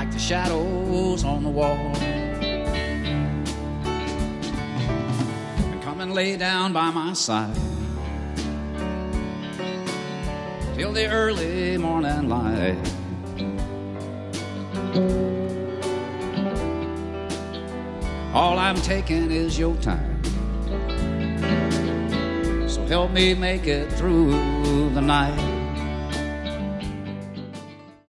like the shadows on the wall. And come and lay down by my side till the early morning light. All I'm taking is your time, so help me make it through the night.